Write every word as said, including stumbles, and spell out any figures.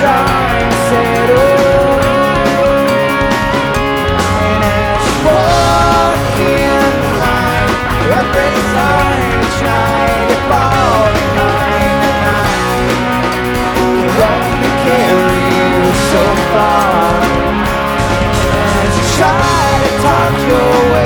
shine settle. And as you walk in the light, every sunshine you fall behind the night will only carry you so far. As you try to talk your way